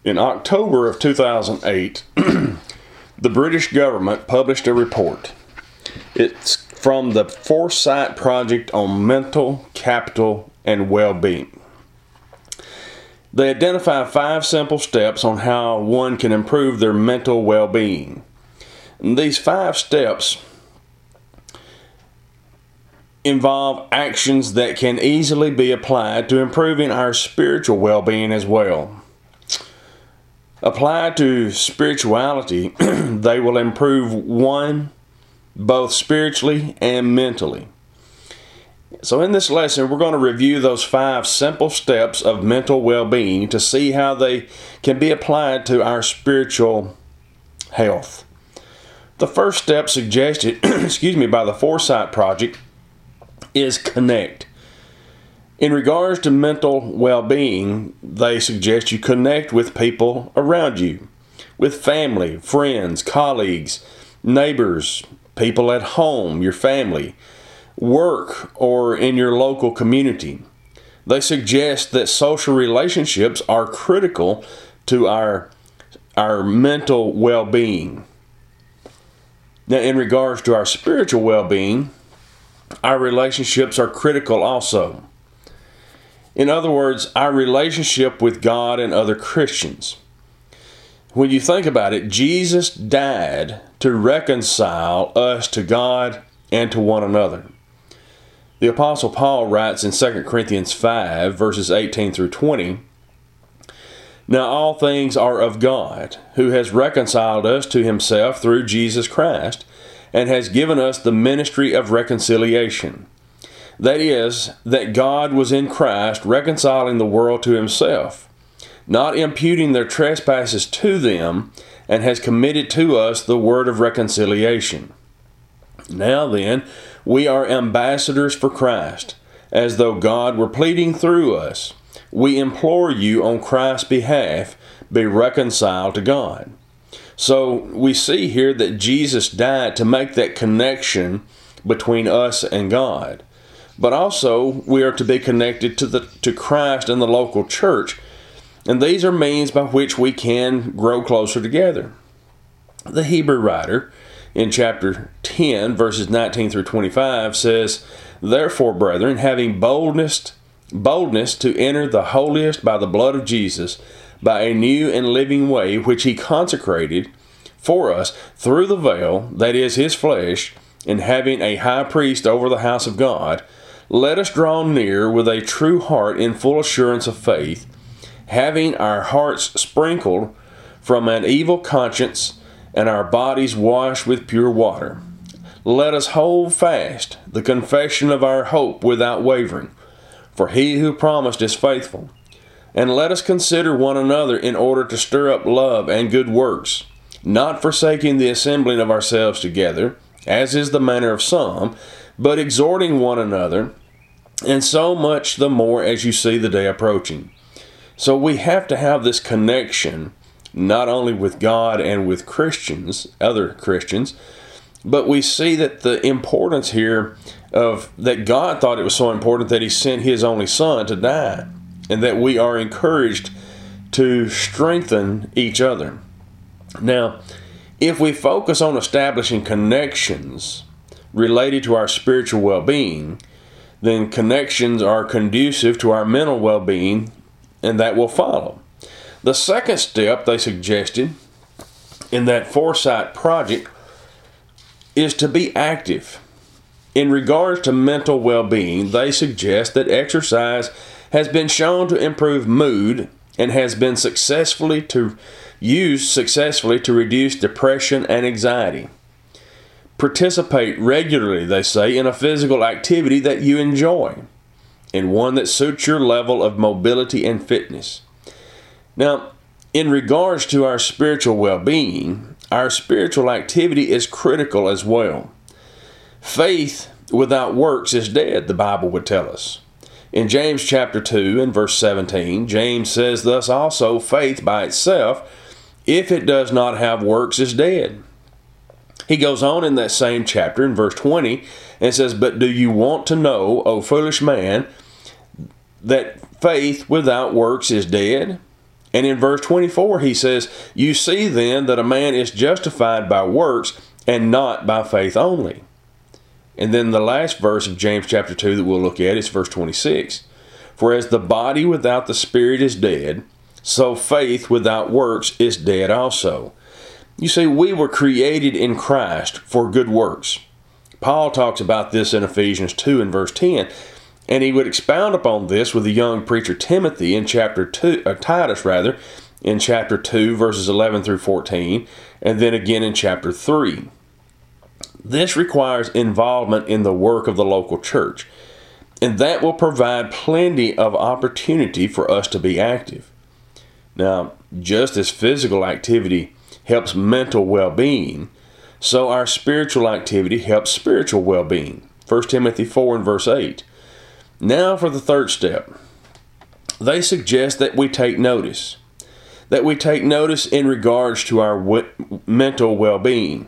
In October of 2008, the British government published a report. It's from the Foresight Project on Mental Capital and Well-Being. They identify 5 simple steps on how one can improve their mental well-being. And these 5 steps involve actions that can easily be applied to improving our spiritual well-being as well. Applied to spirituality, they will improve one both spiritually and mentally. So in this lesson, we're going to review those 5 simple steps of mental well-being to see how they can be applied to our spiritual health. The first step suggested by the Foresight Project is connect. In regards to mental well-being, they suggest you connect with people around you, with family, friends, colleagues, neighbors, people at home, your family, work, or in your local community. They suggest that social relationships are critical to our mental well-being. Now, in regards to our spiritual well-being, our relationships are critical also. In other words, our relationship with God and other Christians. When you think about it, Jesus died to reconcile us to God and to one another. The Apostle Paul writes in 2 Corinthians 5, verses 18 through 20, "Now all things are of God, who has reconciled us to himself through Jesus Christ, and has given us the ministry of reconciliation. That is, that God was in Christ reconciling the world to himself, not imputing their trespasses to them, and has committed to us the word of reconciliation. Now then, we are ambassadors for Christ, as though God were pleading through us. We implore you on Christ's behalf, be reconciled to God." So we see here that Jesus died to make that connection between us and God. But also we are to be connected to Christ and the local church. And these are means by which we can grow closer together. The Hebrew writer in chapter 10, verses 19 through 25 says, "Therefore, brethren, having boldness to enter the holiest by the blood of Jesus, by a new and living way which he consecrated for us through the veil, that is his flesh, and having a high priest over the house of God, let us draw near with a true heart in full assurance of faith, having our hearts sprinkled from an evil conscience and our bodies washed with pure water. Let us hold fast the confession of our hope without wavering, for he who promised is faithful. And let us consider one another in order to stir up love and good works, not forsaking the assembling of ourselves together, as is the manner of some, but exhorting one another, and so much the more as you see the day approaching." So we have to have this connection, not only with God and with Christians, other Christians, but we see that the importance here of that God thought it was so important that he sent his only son to die, and that we are encouraged to strengthen each other. Now, if we focus on establishing connections related to our spiritual well-being, then connections are conducive to our mental well-being, and that will follow. The second step they suggested in that Foresight Project is to be active. In regards to mental well-being, they suggest that exercise has been shown to improve mood and has been successfully used to reduce depression and anxiety. Participate regularly, they say, in a physical activity that you enjoy, and one that suits your level of mobility and fitness. Now, in regards to our spiritual well-being, our spiritual activity is critical as well. Faith without works is dead, the Bible would tell us. In James chapter 2 and verse 17, James says, "Thus also faith by itself, if it does not have works, is dead." He goes on in that same chapter in verse 20 and says, "But do you want to know, O foolish man, that faith without works is dead? And in verse 24, he says, "You see then that a man is justified by works and not by faith only." And then the last verse of James chapter 2 that we'll look at is verse 26. "For as the body without the spirit is dead, so faith without works is dead also." You see, we were created in Christ for good works. Paul talks about this in Ephesians 2 and verse 10. And he would expound upon this with the young preacher Timothy in Titus in chapter 2, verses 11 through 14, and then again in chapter 3. This requires involvement in the work of the local church, and that will provide plenty of opportunity for us to be active. Now, just as physical activity helps mental well-being, so our spiritual activity helps spiritual well-being. 1 Timothy 4 and verse 8. Now for the third step. They suggest that we take notice. That we take notice in regards to our mental well-being.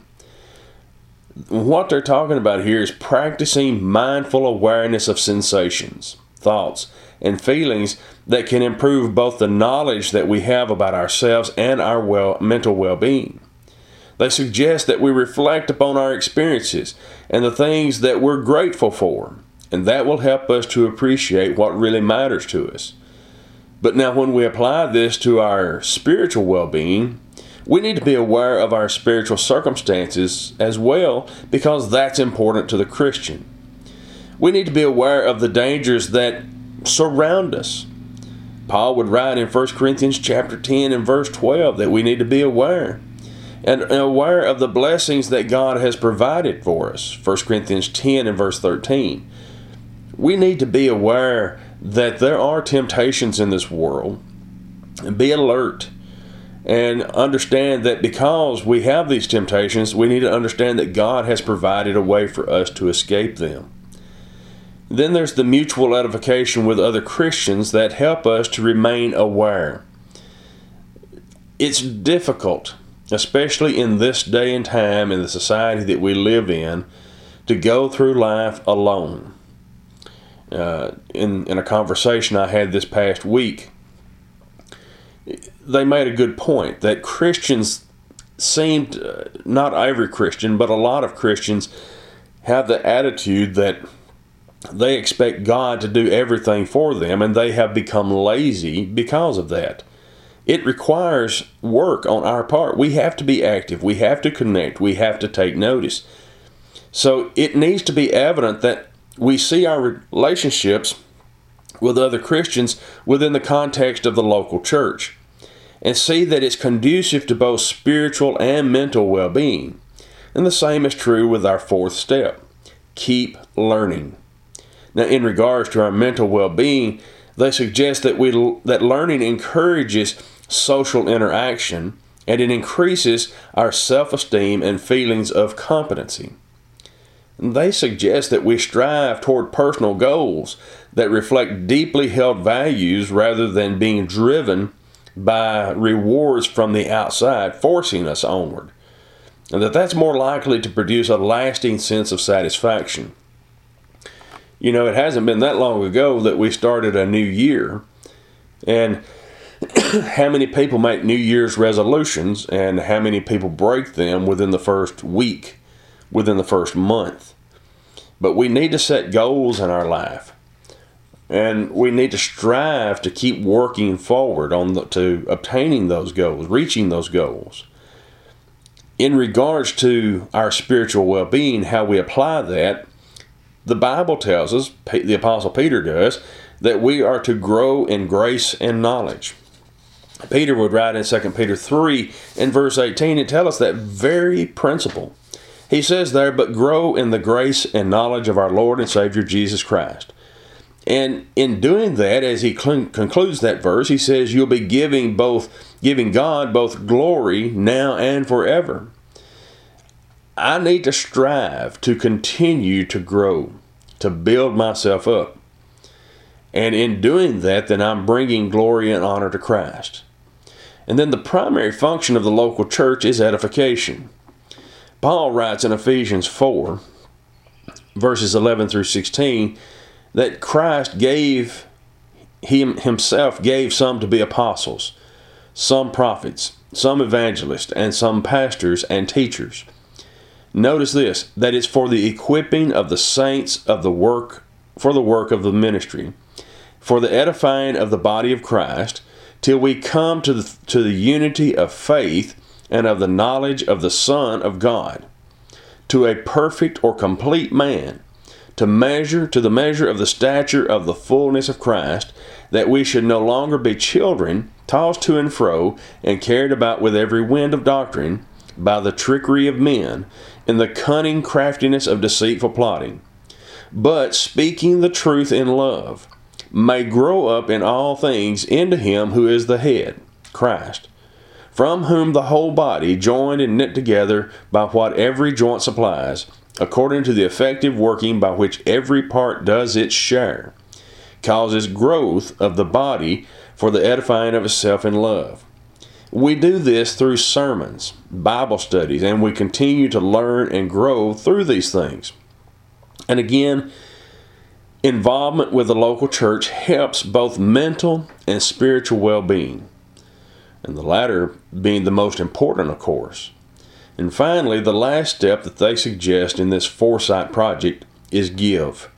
What they're talking about here is practicing mindful awareness of sensations, thoughts, and feelings that can improve both the knowledge that we have about ourselves and our mental well-being. They suggest that we reflect upon our experiences and the things that we're grateful for, and that will help us to appreciate what really matters to us. But now when we apply this to our spiritual well-being, we need to be aware of our spiritual circumstances as well, because that's important to the Christian. We need to be aware of the dangers that surround us. Paul would write in 1 Corinthians chapter 10 and verse 12 that we need to be aware. And aware of the blessings that God has provided for us. 1 Corinthians 10 and verse 13. We need to be aware that there are temptations in this world, and be alert and understand that because we have these temptations, we need to understand that God has provided a way for us to escape them. Then there's the mutual edification with other Christians that help us to remain aware. It's difficult, especially in this day and time in the society that we live in, to go through life alone. In a conversation I had this past week, they made a good point that Christians seemed, not every Christian, but a lot of Christians have the attitude that they expect God to do everything for them, and they have become lazy because of that. It requires work on our part. We have to be active. We have to connect. We have to take notice. So it needs to be evident that we see our relationships with other Christians within the context of the local church, and see that it's conducive to both spiritual and mental well-being. And the same is true with our fourth step. Keep learning. Now, in regards to our mental well-being, they suggest that learning encourages social interaction, and it increases our self-esteem and feelings of competency. They suggest that we strive toward personal goals that reflect deeply held values rather than being driven by rewards from the outside forcing us onward, and that's more likely to produce a lasting sense of satisfaction. You know, it hasn't been that long ago that we started a new year, and how many people make New Year's resolutions and how many people break them within the first week, within the first month. But we need to set goals in our life, and we need to strive to keep working forward to obtaining those goals, reaching those goals. In regards to our spiritual well-being, how we apply that, the Bible tells us, the Apostle Peter does, that we are to grow in grace and knowledge. Peter would write in 2 Peter 3 and verse 18 and tell us that very principle. He says there, "But grow in the grace and knowledge of our Lord and Savior Jesus Christ." And in doing that, as he concludes that verse, he says, "You'll be giving God both glory now and forever." I need to strive to continue to grow, to build myself up. And in doing that, then I'm bringing glory and honor to Christ. And then the primary function of the local church is edification. Paul writes in Ephesians 4, verses 11 through 16, that Christ himself gave some to be apostles, some prophets, some evangelists, and some pastors and teachers. Notice this, that it's for the equipping of the saints of the work, for the work of the ministry, for the edifying of the body of Christ, till we come to the unity of faith and of the knowledge of the Son of God, to a perfect or complete man, to the measure of the stature of the fullness of Christ, that we should no longer be children, tossed to and fro, and carried about with every wind of doctrine, by the trickery of men, in the cunning craftiness of deceitful plotting, but speaking the truth in love, may grow up in all things into him who is the head, Christ, from whom the whole body, joined and knit together by what every joint supplies, according to the effective working by which every part does its share, causes growth of the body for the edifying of itself in love. We do this through sermons, Bible studies, and we continue to learn and grow through these things. And again, involvement with the local church helps both mental and spiritual well-being, and the latter being the most important, of course. And finally, the last step that they suggest in this foresight project is give.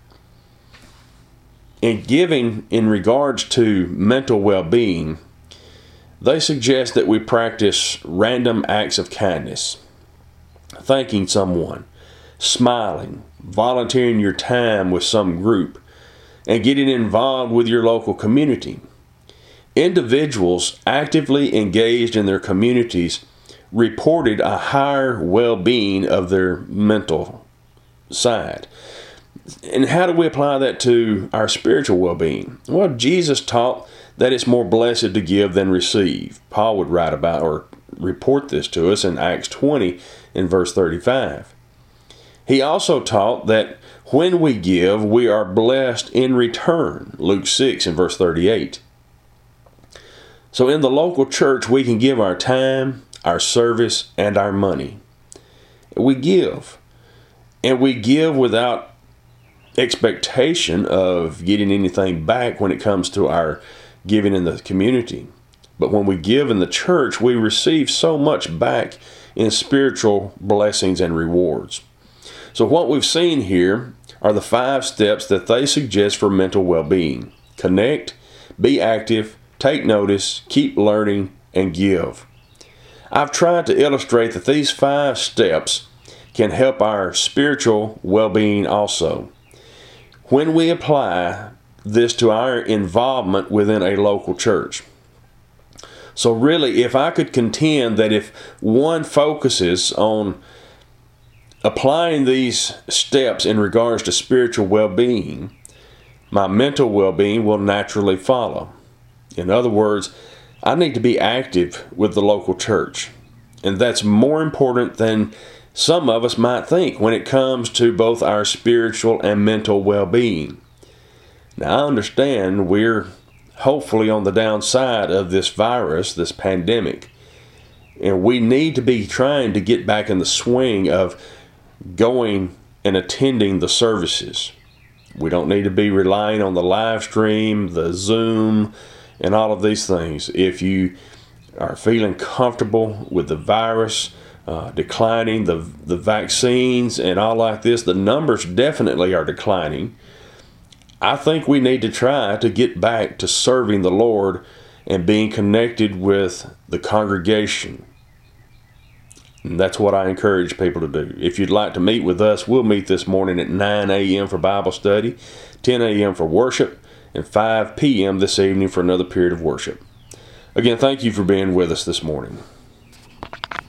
In giving in regards to mental well-being, they suggest that we practice random acts of kindness, thanking someone, smiling, volunteering your time with some group, and getting involved with your local community. Individuals actively engaged in their communities reported a higher well-being of their mental side. And how do we apply that to our spiritual well-being? Well, Jesus taught that it's more blessed to give than receive. Paul would write about or report this to us in Acts 20 in verse 35. He also taught that when we give, we are blessed in return. Luke 6 in verse 38. So in the local church, we can give our time, our service, and our money. We give. And we give without expectation of getting anything back when it comes to our giving in the community. But when we give in the church, we receive so much back in spiritual blessings and rewards. So what we've seen here are the 5 steps that they suggest for mental well-being. Connect, be active, take notice, keep learning, and give. I've tried to illustrate that these 5 steps can help our spiritual well-being also, when we apply this to our involvement within a local church. So really, if I could contend that if one focuses on applying these steps in regards to spiritual well-being, my mental well-being will naturally follow. In other words, I need to be active with the local church. And that's more important than some of us might think when it comes to both our spiritual and mental well-being. Now, I understand we're hopefully on the downside of this virus, this pandemic, and we need to be trying to get back in the swing of going and attending the services. We don't need to be relying on the live stream, the Zoom, and all of these things. If you are feeling comfortable with the virus declining, the vaccines and all like this, the numbers definitely are declining. I think we need to try to get back to serving the Lord and being connected with the congregation. And that's what I encourage people to do. If you'd like to meet with us, we'll meet this morning at 9 a.m. for Bible study, 10 a.m. for worship, and 5 p.m. this evening for another period of worship. Again, thank you for being with us this morning.